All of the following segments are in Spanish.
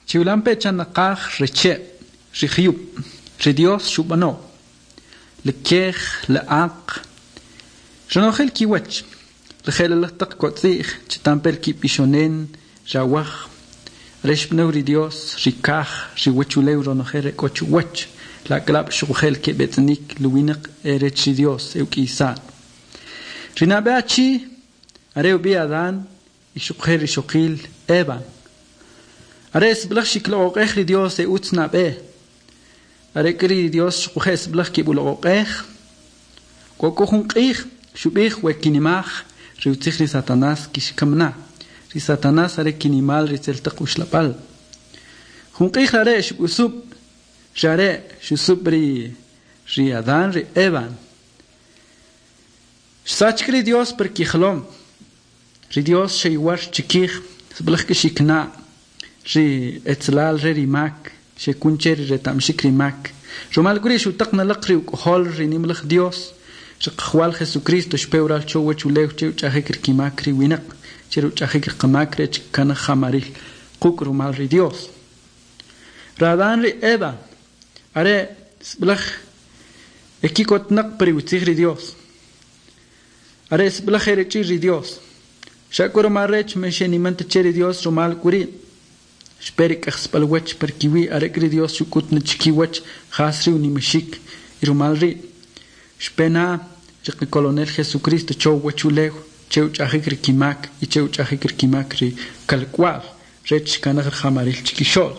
Chiulampe chanakaj reche, rihiup, ridios shubano, le kej, le ak, Janogel kiwach, le gelelachtak kotzig, chitampel kipishonen, jawach, reshpneuri Dios, rikaj, riwechuleu ronogere kochuwach, la glab shugel kebetnik, luinak erechi Dios, eukisa. Rinabeachi, areu biadan, ishugel ishugil, evan. Ares blachik lo echri Dios e utsnabe. Arekri Dios shugel blachki bulo ech. Kokohun ich. Shubich we kinimach, riutzich ri Satanás kishkamna. Ri Satanás are kinimal ritzeltak ushlapal. Junqich are shusub, share, shusub ri Adán, ri Evan. Sachkri Dios per kichlom. Ri Dios sheiwash chikich, sblach kishikna. Ri etzlal ri mak, shekuncher ri tamshik ri mak. Romal guri shutakna lakri ukhol ri nimlach Dios. Shaqwal Jesucristo shpeural chowe chuleu cheu chahekir kimakri winak cheru chahekir kamakre chikana jamaril kukru mal ri Dios Radan ri Eva are sblach ekikot nak priutzig ri Dios are sblach erechi ri Dios shakuro marrech meshenimante cheri Dios romal kuri shperik axpalwech perkiwi are kri Dios shukut na chikiwech khasri unimeshik irumal ri Shpena, el colonel Jesucristo, chou huechuleu, cheu chahikri kimak, y cheu chahikri kimakri, calcual, rech canagr jamaril chiquishol.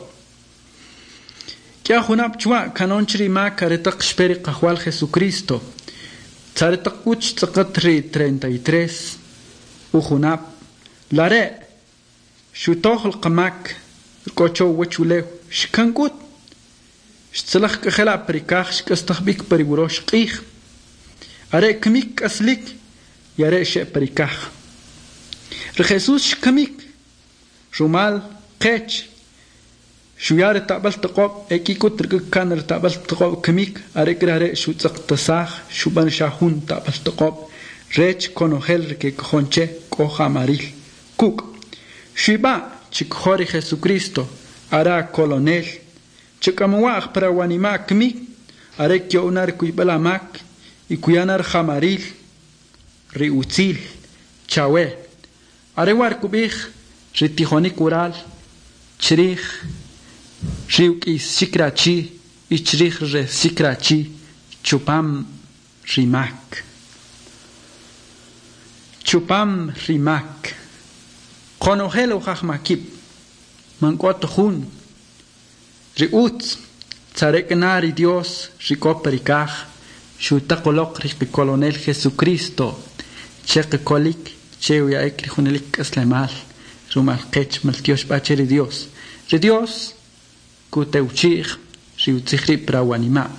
Kia junap chua, canonchri mak, aretak shperi cajual Jesucristo, tzaretak uch tzakatri 33, ujunap, lare, shutohl kamak, cocho huechuleu, shkankut, shtzalach kajela perikach, shkastahbik periburosh qih, Are kemik aslik, yare she perikach. Re Jesus kemik, rumal, kech, shuyare tabal taqob, ekikut kan tabal taqob kemik, are grare shutzak tasach, shuban shahun tabal taqob, rech konogel reke konche, koja maril, kuk. Shiba, chikhori Jesucristo, ara colonel, chikamuach para wanima kemik, are kyonar kuibalamak, y cuyanar jamaril, riutzil, chawe, arewar kubich, ritijonik ural, chrich, riuk is sikrachi, y chrich re sikrachi, chupam rimak. Chupam rimak. Konogelo jachmakib, manquat hun, riutz, tzarekenari Dios, rikoperikach, Shutakolok rik colonel Jesucristo cheque kolik cheu ya ekri junelik aslemal rumal kech maltios bacheri Dios re Dios kuteuchig riutzigri prawanima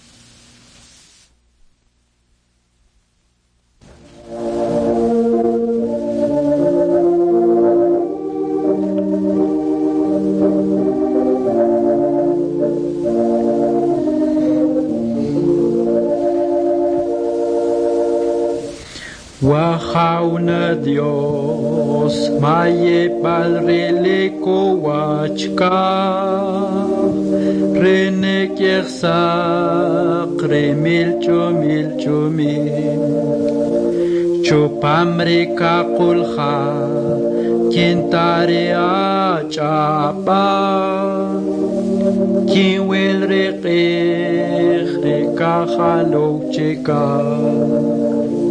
Wahauna Dios, maye padre leko wachka, rene kiersa, kremil chumil, chupamre kakulha, kintare achapa, kinwel rekachalo cheka.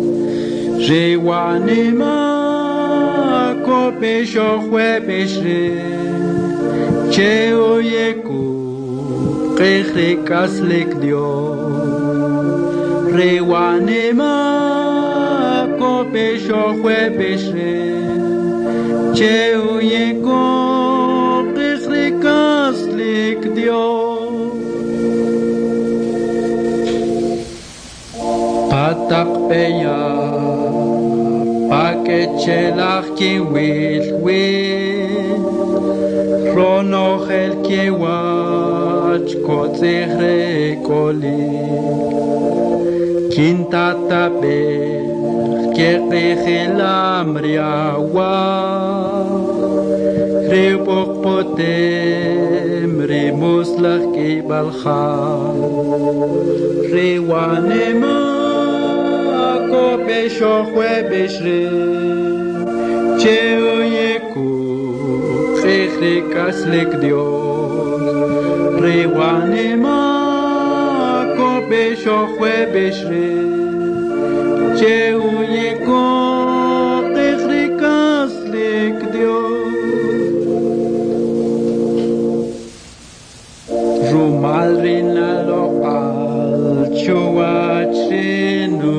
Rewanima kopesho huepeshe che oyeku kejre kaslek dio Rewanima kopesho huepeshe che oyeku kejre kaslek dio Patak peya Pakechelach ki wil Ronogel ki wach Kotzegre koli Kintatabe كيخلام رياوا ريبوق بوتم ريموسلخ كي بالخال ريوانما كو بشو خوي بشري تشيو يكو خيخريكاس لك ديوس ريوانما كو بشو خوي بشري تشيو يكو خيخريكاس لك ديوس رومال رينا لوقال شواتشينو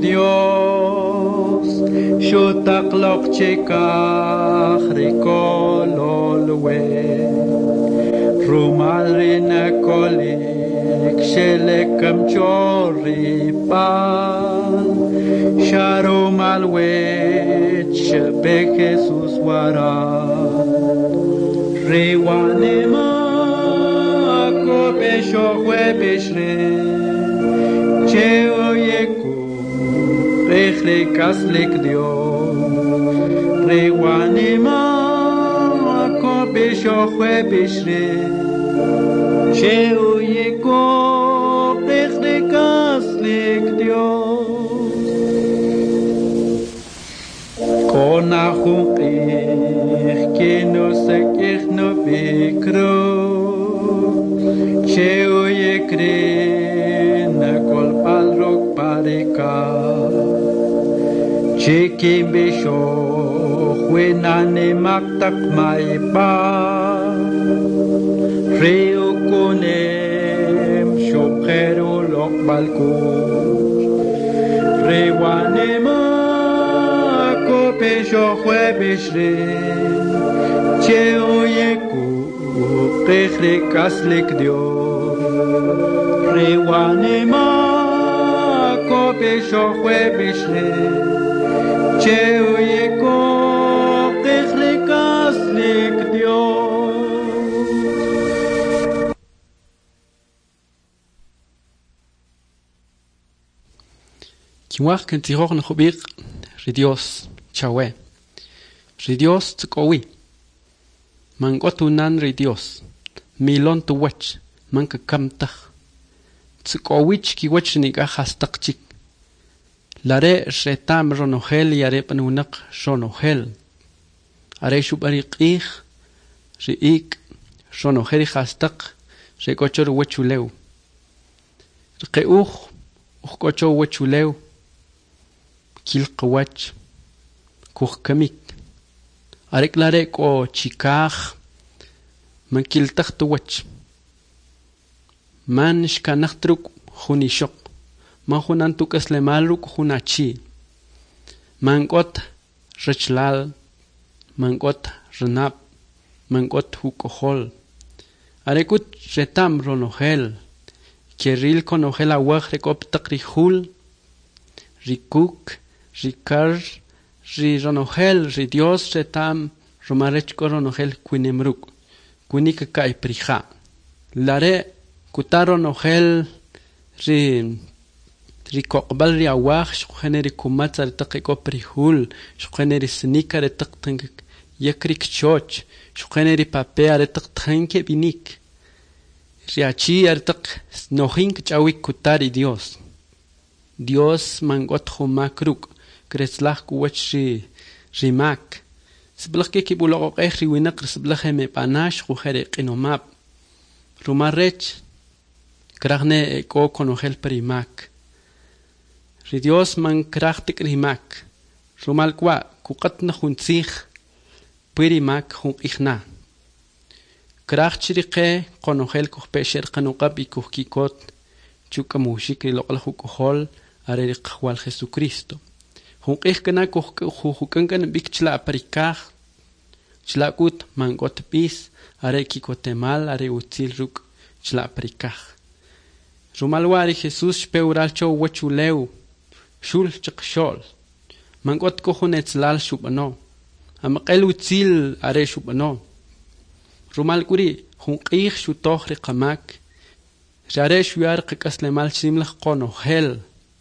ديوس شو تقلق تشيكاخ ريكولولوي رومال رينا كوليك شلكم تشوري بال شارومال ويت شبك جيسوس ورا ريوانما Besho hue beshre Cheo yeku Rechre kaslik dio Rewanima Ko besho hue beshre Cheo yeku Rechre kaslik dio Kona chukich Kino sekich no bikro Cheo yekre na kol palrok pareka Chekim besho huenane maktak maipa Reo konem shopero lok balkus Rewanema ko besho hue beshre Cheo yeku Rechre kaslik dio Rewanema Ko besho hue beshre Cheo yeko Rechre kaslik dio Kiwach kentiror na khobir Ridios chawe Ridios tkowi Mangotunan Ridios Milon tu wach manka kamtach Tsikowich ki wach niga hastakchik Lare retam ronohel yare panunak ronohel Are shubariqih Riik ronoheri hastak Rekochor wachuleu Rkeuch Uchkocho wachuleu Kilqwach Kuchkamik Arek lare ko chikach Man kiltach tu wach Man shkanachtruk hunishok Man hunantuk eslemalruk hunachi Man got rechlal Man got renap Man got hukohol Arekut retam ronohel Keril konohel awach rekop takrihul Rikuk Rikar Ri ronohel ri Dios retam romarech ronohel kuinemruk kunik kai priha lare kutaro nohel ri koqbal ri awach shkheneri kumatsar taqiko prihul shkheneri snikar taqtang yakrik choch shkheneri papear taqthanke binik riachi artaq nohink chawik kutari Dios mangot khumakruk kreslach kuwach rimak Siblache ki bulogo qehri winak siblache me panash khujere qinomap rumarech kragne ko konogel primak ri Dios man krachtik rimak rumal kwa kuqatna khuntzig primak khun ikhna krachchriqe konogel kuhpesher qanuqab ikuhkikot chukamushik loqal hukohol are qwal Jesucristo Hunqih kana kuhkukankan bikchla parikaj chlakut mangot pis are kikotemal are utzil ruk chla parikaj Rumalwari Jesus peural cho wachuleu shul chqshol mangot kohunetzlal shubano amqel utzil are shubano Rumalkuri hunqih shutoh riqamak jare shuyar qaslemal simlaq qonohel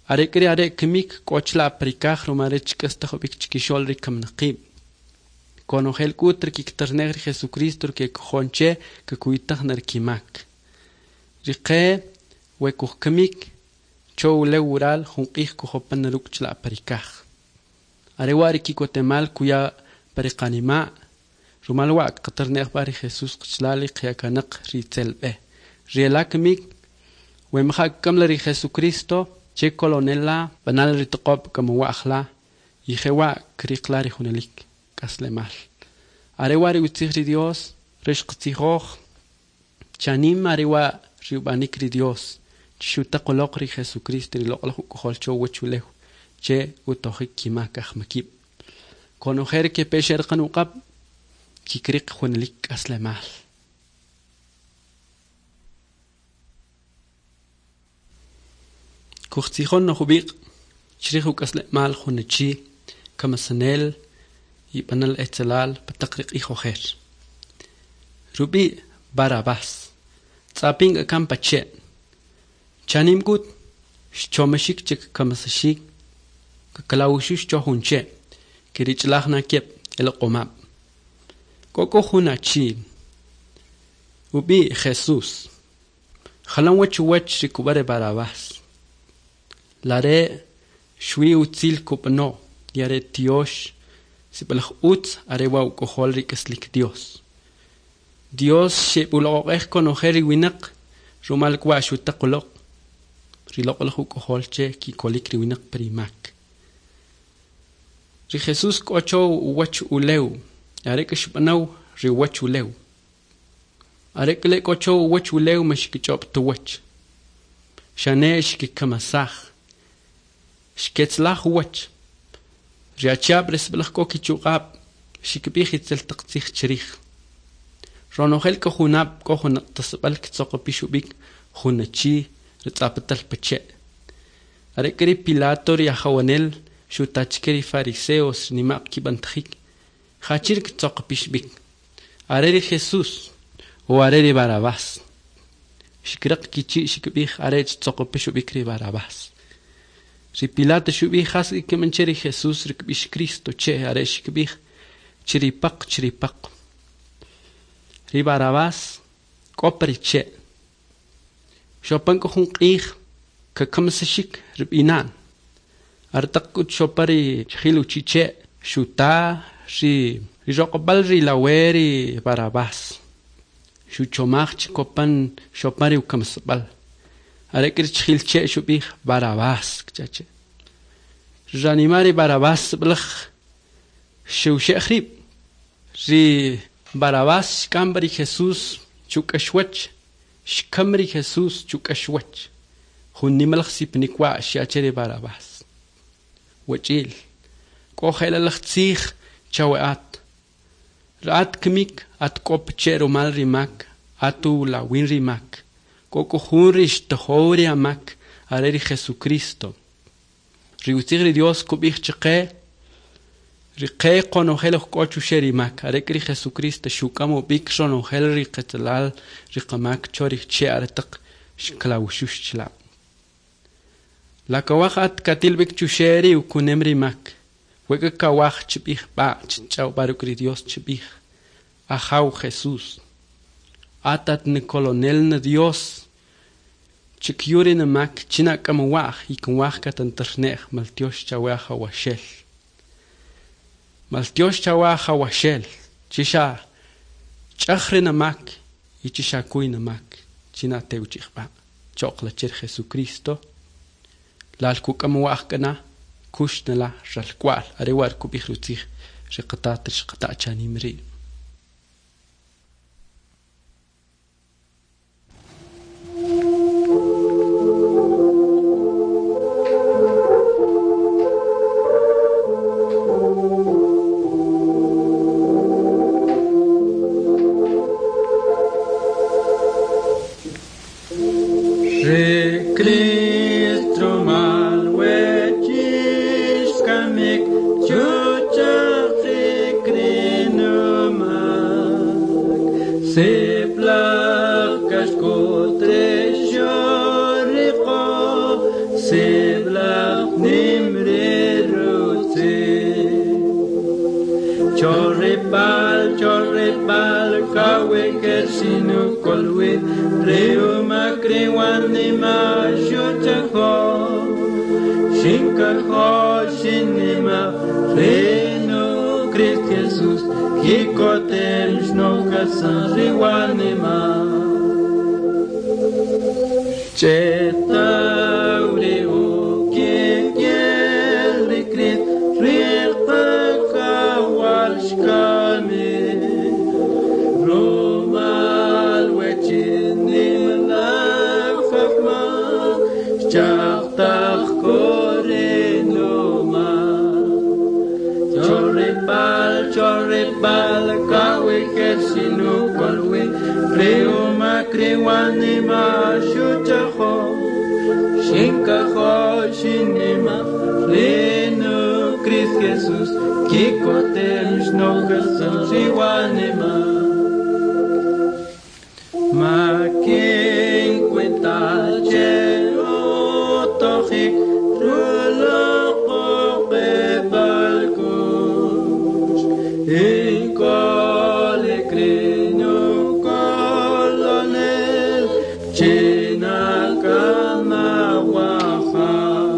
are kimik kochla prikaj rumare chikastajobik chikishol rikamnaqib. Konogel kutr kiktarnegri Jesucristo que jonche que kuitag nerkimak. Riqe wekuhkamik chow lewural junqih kuhopan nerukchla prikaj. Arewari kikotemal kuya periqanima rumalwa qatarneg bari Jesus qchlali qiyakanaq ritzelbe. Rielakmik wemhak kamleri Jesucristo che colonela banal ritqop como akhla yihewa kriqlari hunelik kaslemal. Arewari utzigri Dios rishqtihoj chanim arewa riubanikri Dios chutaqoloqri Jesucristo riloqloq kuholcho wechulehu che utojik kimakaj makib. Konojer que pesher qanuqab kikriq hunelik kaslemal. Kuchtijon no hubiq chrihu kaslemal hunechi kamasanel yibanal etzelal pataqriq ijojer. Rubi Barabás tzaping akampache chanim gut chomashik chik kamasashik kakalawushush chohunche kirichlahna kiep el qomab koko hunachi ubi Jesús khalan wach rikubare Barabás lare shui utzil kupno yare tiosh sipelach utz arewa ukohol rikeslik Dios shebuloqej konojeri winak rumal kwa shutaqoloq riloqoloq ukoholche kikolik riwinak primak. Ri Jesús kocho wach uleu arek shpanaw ri wach uleu arek le kocho wach uleu mashkichop to wach shane shkikamasaj shketzlaj wach riachab resblaj kokichuqab shikbih itzel taqtij chrij ronogel ko hunab ko hun tasbal kitsoqopishubik hunachi ritzapatal peche arekri Pilato ri hawanel shutachkeri fariseos nimaq kibantjik khachir kitsoqopishbik areri Jesús o areri Barabás shikraq kichi shikbih arech tsoqopishubik ri Barabás ri Pilato shubih has kemencheri Jesús rikbish Cristo che aresh kibih chiripaq ri Barabás kopriche shopan ko hunqih kakamsashik ribinan artaqut shopari chilu chiche shuta ri joqbal ri laweri Barabás shuchomach kopan shopari ukamsbal arekir chilche shubih Barabás chache janimari Barabás blakh shushrib ri Barabás kambari Jesús chukashwach shkamri Jesús chukashwach hunnimalakh sipnikwa shiacheri Barabás wachil kohelalakhtsig chaweat rat kmik at kopchero mal rimak atu la win rimak koko hunrish tohori amak areri Jesucristo riutigri Dios kubich chqe riqe qonohelo kochu sherimak arekri Jesucristo shukamo bikshon ohel riqetlal riqamak chorich che artaq shklawshushla la kawaqat katilbik chusheri ukunemri mak wega kawaq chbih ba chau barukri Dios chbih ahaw Jesús atat ne colonel na Dios chikyuri na mak china kamawaq ikunwaq katanterneh maltiosh chawaha washel maltiosh chawaha washel chisha chachre na mak y chisha kuy na mak china teuchikba chokla cher Jesucristo lal kukamawaq kana kushnala ralkwal arewar kubihrutzig riqatat riqata chanimri Cristo mal wechis kamik chucha krinumak seplak kashkotre shoriqo sebla kersinu kolwe reo makrewane ma shutaho shinka ho shinima reno Christ Jesus kikotem shnoka sanriwane ma Cheta ureo ke yelri Christ rilpa kawal shkame romal wechinim lafakma chachtak korenoma chorepal kawe kersinu kolwe reoma krewane ma shutaho shinkaho shinema reno Christ Jesus kikotem shnoka sanriwanema ma quien cuenta che otohik rulo qobe balkush in kole kreno kolonel chena kama waha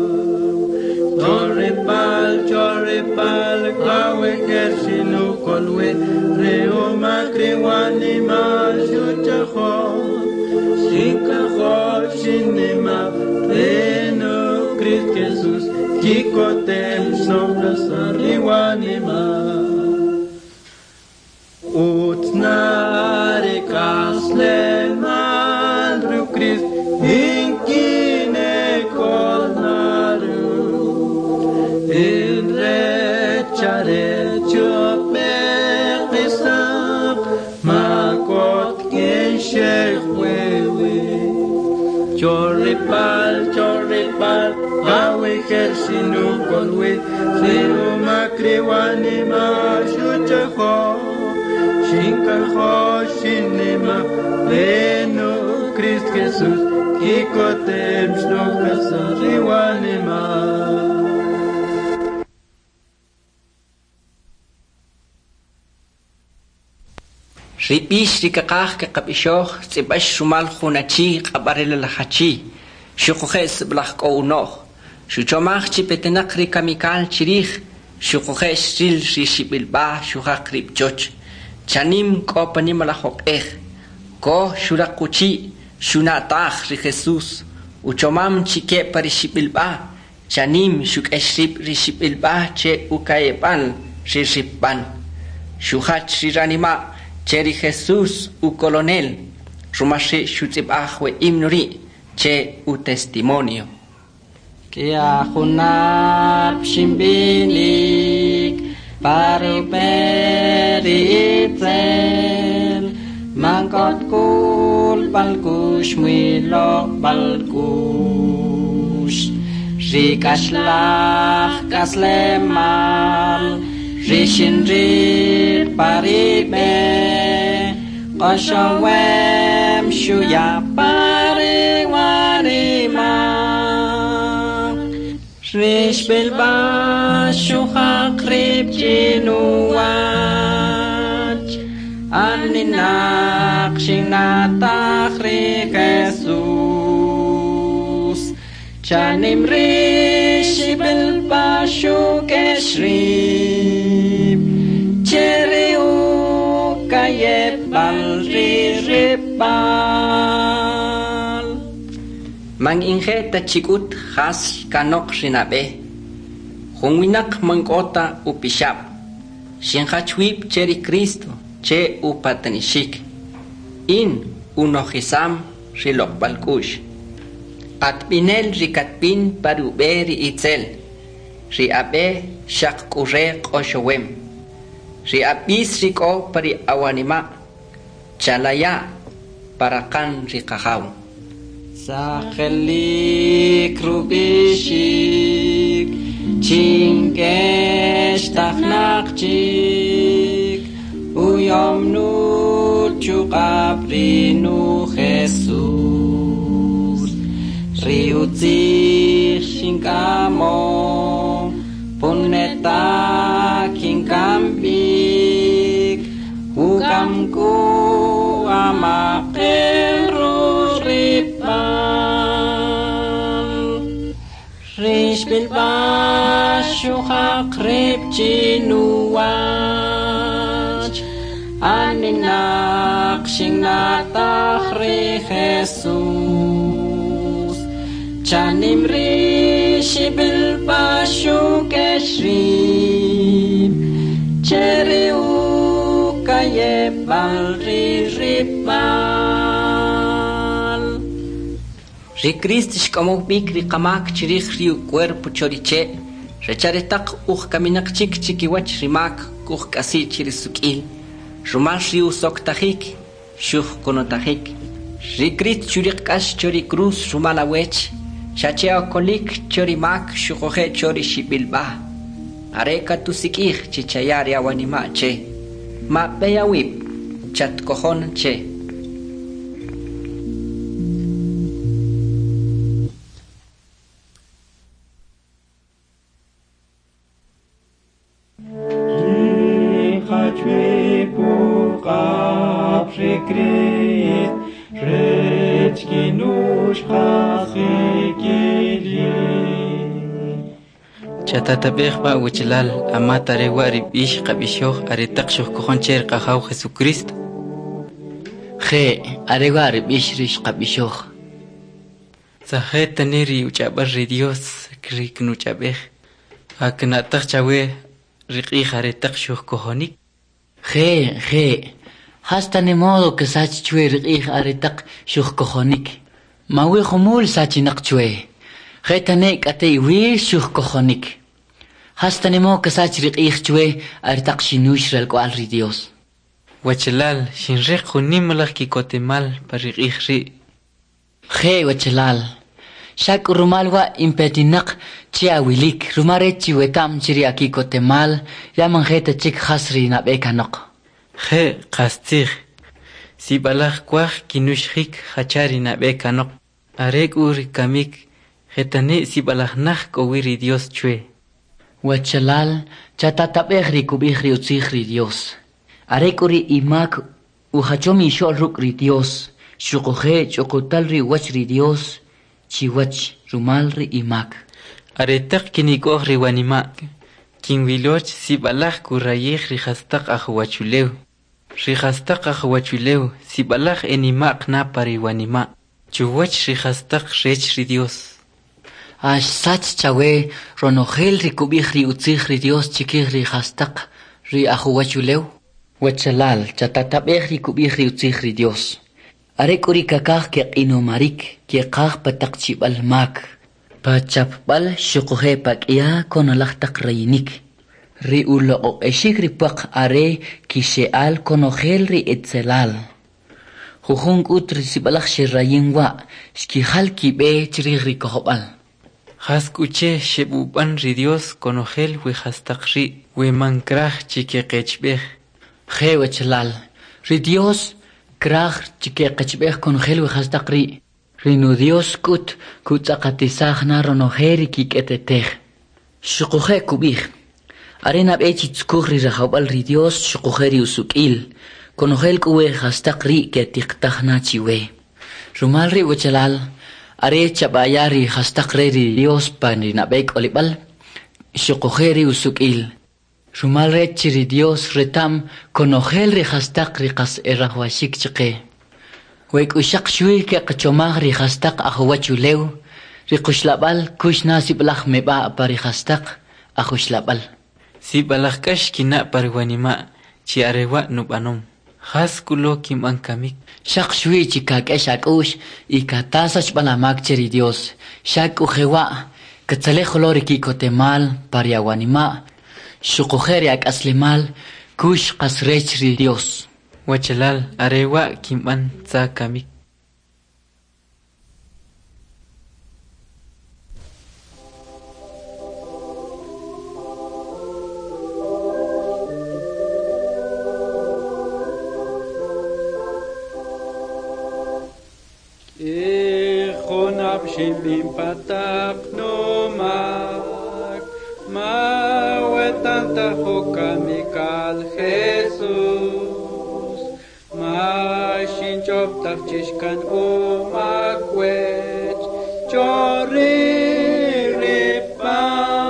chorepal kawe kershinu kolwe reo makrewane ma shutaho shinkaho shinema reno Christ Jesus kikotem shnoka sanriwanema utnare kasleman ru Christ inkine kolnaru in rechare chope qisab makot ken sheikh wewe chorepal kawe kersinu kolwe reo makrewane ma shutaho shinkaho shinema reno Christ Jesus kikotem shnoka sanriwanema Ripish rikakah ke kapishoh tsibash shumal khunachi qabarel lahachi shuqhes blakh kounoh shuchomach chi petenak rikamikal chirih shuqhes ril rishibilba shuhakrib choch chanim kopanim lahok ko shurakuchi shunatah ri Jesus uchomam chike parishibilba chanim shukeshrib rishibilba che ukayepan shirshibban shuhach riranima Cheri Jesus u colonel Rumashe shutibahwe imnuri che u testimonio Kia hunap shimbinik paruperi itzel Mangkot kul balkush mwilok balkush Rikashlach kaslemal Rishinrir paribe Qashawem shuya pariwarima Rish bilba shuhakrib jinuwaj Aninak shinatachri Jesus Chanim rishi bilba shukeshrib Cheriu kayep balriribal Mang inge ta chikut khas kanok rinabe Hungwinak mangkota upishap Shinhachwip cheri Cristo che upatanishik In unohisam rilok balkush At binel rikatpin paruberi itzel Riabe shak kure qoshowem Riabis riko pari awanima Chalaya parakan rikahaw Sakhelik rubishik Chinkesh taknakchik Uyom nuchu qabrinu Jesus Riutzich shinkamo Puneta kinkambik Ukamku maqel ruripal rish bilbashu hakrib chinuach aninak shingnatahri Jesus chanimri shibilbashu keshrib cheriu kayebal riripal Ri Cristo como bikri kamak chirich riu cuerpo choriche recharetak kaminak chik chikiwach rimak kasi chirisukil rumal riu soktahik shuh konotahik Ri Cristo churik kash chori cruz rumalawech shachea kolik chori mak shuhohe chori shibilba areka tusikih chichayari awanima che ma beyawip chat kohon che Chatatabejba uchilal amata rewari ish qabishoh aretaqshoh kohoncher qahaw Jesucristo. Je arewari ish rish qabishoh. Zaheta neri uchabarri Dios krik nuchabej. Aknataq chawe riqih aretaqshoh kohonik. Je hasta ni modo que sach chwe riqih aretaq shuh kohonik. Mawi khumul sachinaq chwe. Jetane kate wir shuh kohonik. Hasta ni modo que sach riqih chwe aretaq shinush rel kwal ri Dios. Wachalal shinriq hunimlaq kikotemal pariqih ri. Je wachalal. Shak rumalwa impetinaq chiawilik rumare chiwetam chiri aquí kotemal yaman jeta chik hasri na bekanok. Je qastig. Si balaq kwaj kinushrik hachari na bekanok. Arek uri kamik jetane si balaq nak kowiri Dios chwe. Wachalal chatatabegri kubigri utzigri Dios. Arek uri imak uhachomi shol ri Dios. Shukoje chokotalri wachri Dios. Chiwach rumalri imak. Aretaq kinikoh riwanima. Kinwiloch si balaq kurayih rihastaq ahuachulew. Rihastaq ahuachulew si balaq enimaq na pariwanima. Chuwach rihastaq rech ri Dios. Ash sach chawe ronogel ri kubih ri utzig ri Dios chikih rihastaq ri ahuachulew. Wachalal chatatabeh ri kubih ri utzig ri Dios. Arek uri kakah ke inomarik ke kah patak chibal mak. Pachapbal shukuhe pakia konolak rayinik. Ri ulo o eshik ri pak are kisheal konogel ri etzelal. Huhung utri sibalak shirayinwa shkihal kibe chiri ri kohobal. Haskuche shebuban ri Dios konogel we hastak ri we mankrah chike kechbeh. Je wachalal. Ri Dios krach chike kechbeh konogel we hastak ri. Rinu Dios kut akatizah na ronogeri kiketeteh. Shukuhe kubih. Arena bechi tsukuhri rahawal ri Dios shukujeri usukil. Konogel kuwe hastak ri ke tiktah na chiwe. Rumal ri wachalal. Are chabayari hastak ri Dios pani nabek olibal. Shukujeri usukil. Rumal re chiri Dios retam konogel ri hastak ri kas erahwashik chike. Wek ushak shui ke kachomah ri hastak ahuachulew. Ri kushlabal kushna siblach meba pari hastak ahushlabal. Si balakash kina pariwanima chi arewa nubanom. Haskulo kim ankamik. Shak shui chika keshakush ikatasach balamak cheri Dios. Shak ujewa katzale holori kikotemal pariawanima. Shukujeri ak aslimal kush kasrech ri Dios. Wachalal arewa kiman tsakamik. Ikhonab shilim patak nomak mawetanta hukamikal Jesus. Mashin chop tak chishkan umakwech chori ripa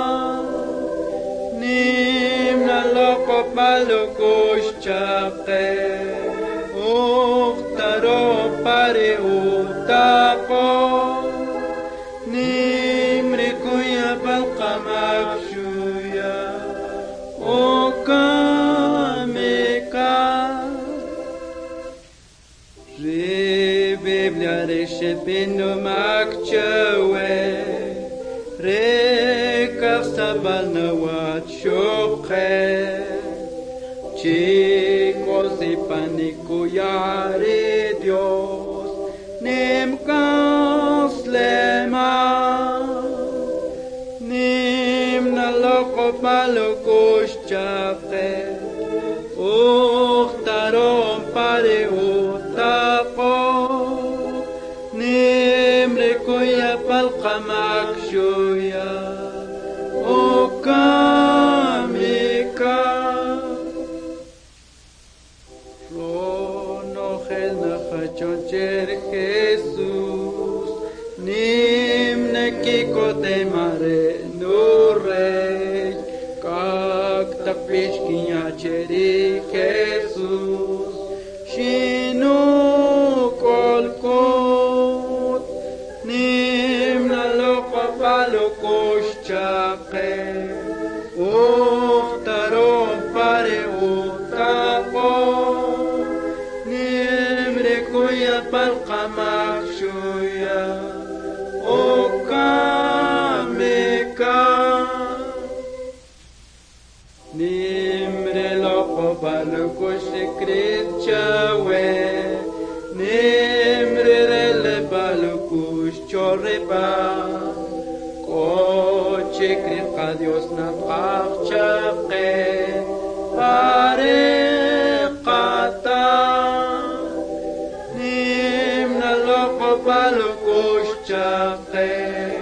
nim na loko palukush chapte uchtaro pare utako nim rikuya balqamak shuya okameka Biblia reshepinu makchawe rekasabal nawat shokhe chicos y pánico yare Dios nimkas lema nim na loko palukush chapte uchtaron pare utako nimre kuya palqamak shuya ukamika ronogel nachachoncher Jesús nimne kikote mare nurrey kak takpishkinya cheri Jesús shinu kolkot nimna loqa palukush chaqe uchtaron pare utaqo nimre kuya palqamak shuya ukamika nimre loqa palukush krichawe nimre rele palukush chorrepa koche kriqa Dios na pachaqe pare qata nimna loqa palukush chaqe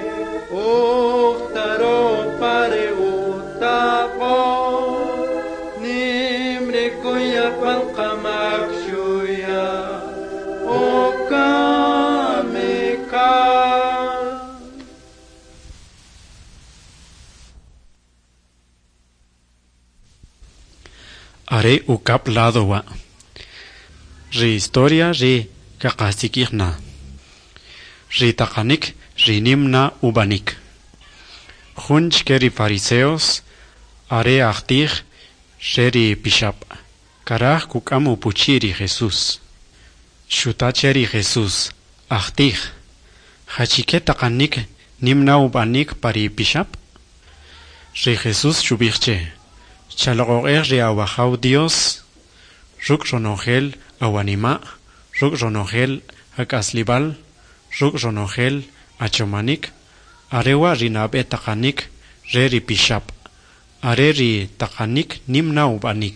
uchtaro pare utaqo nimre kuya palqamak shuya ukamika Are ukap lado wa ri historia ri kaqasikirna ri taqanik ri nimna ubanik junch keri fariseos are achtir sheri pishap karaj kukamu puchiri Jesús shutacheri Jesús achtir hachike taqanik nimna ubanik pari pishap ri Jesús shubirche Chalogoer ri awahau Dios ruk ronogel awanima ruk ronogel akaslibal ruk ronogel achomanik arewa rinabe taqanik re ri pishap are ri taqanik nimna ubanik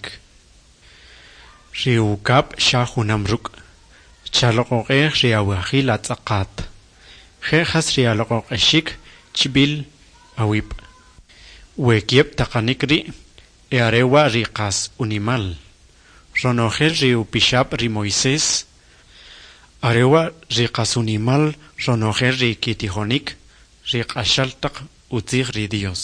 ri ukap shahunam ruk chalogoer ri awahil atzaqat khas ri alogoeshik chibil awib wekiep taqanik ri arewa riqas unimal ronogel ri upishap ri Moisés arewa riqas unimal ronogel ri kitijonik riqashaltaq utzig ri Dios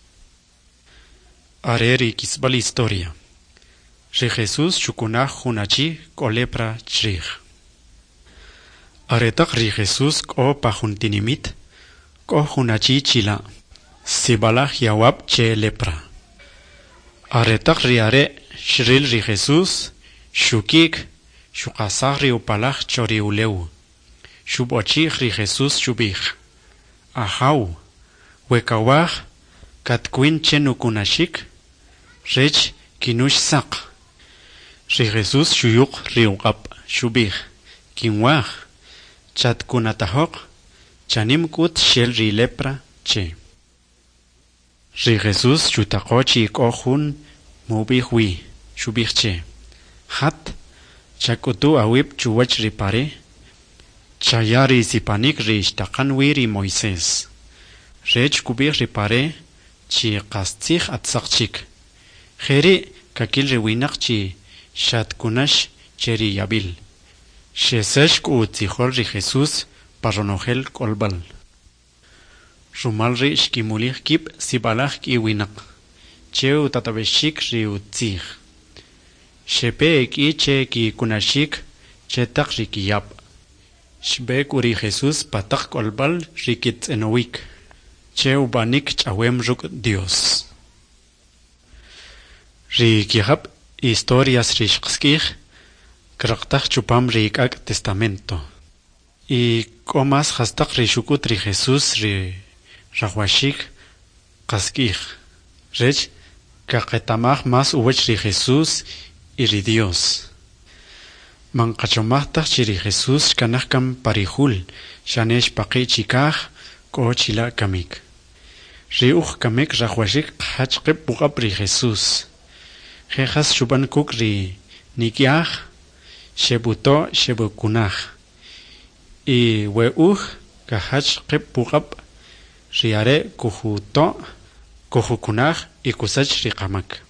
are ri kisbal historia ri Jesús shukunaj hunachi kolepra chrij aretaq ri Jesús ko pajuntinimit ko hunachi chila sibalaj yawab che lepra Aretaq ri are shril ri Jesús shukik shukasaj ri upalaj chori uleu shubochij ri Jesús shubij ahaw wekawaj katkwin chenukunashik rech kinush saq ri Jesús shuyuq ri uqap shubij kinwaj chatkunatajoq chanimkut shel ri lepra che ri Jesús shutaqochi kohun mubijwi shubijche hat chakutu awib chuwach ri pare chayari sipanik ri ishtaqanwi ri Moisés rech kubij ri pare chi qastzij atzaqchik jeri kakil ri winaq chi shatkunash cheri yabil Shesesh kuutzihol ri Jesús paronogel kolbal. Rumal ri shkimulich kip sibalach iwinak. Cheu tatabeshik ri utzih. Shepe eki che ki kunashik chetak ri kiyap. Shbek uri Jesús patak kolbal ri kitzenowik. Cheu banik chawem ruk Dios. Ri kihap historias ri shkskih Kraqtaq chupam ri k'ak testamento. Y komas hastaq ri shukut ri Jesús ri rajwashik qaskij. Rech kaqetamaj mas uwech ri Jesús y ri Dios. Manqachomajtaq chi ri Jesús kanaj kam parihul shanesh paqi chikaj ko chila kamik. Ri uj kamik rajwashik qhachqib buqab ri Jesús. Jejas chupan kuk ri nikyaj Shebuto shebukunaj. Y weuj kahach qib buqab riare kujuto kujukunaj y kusach riqamak.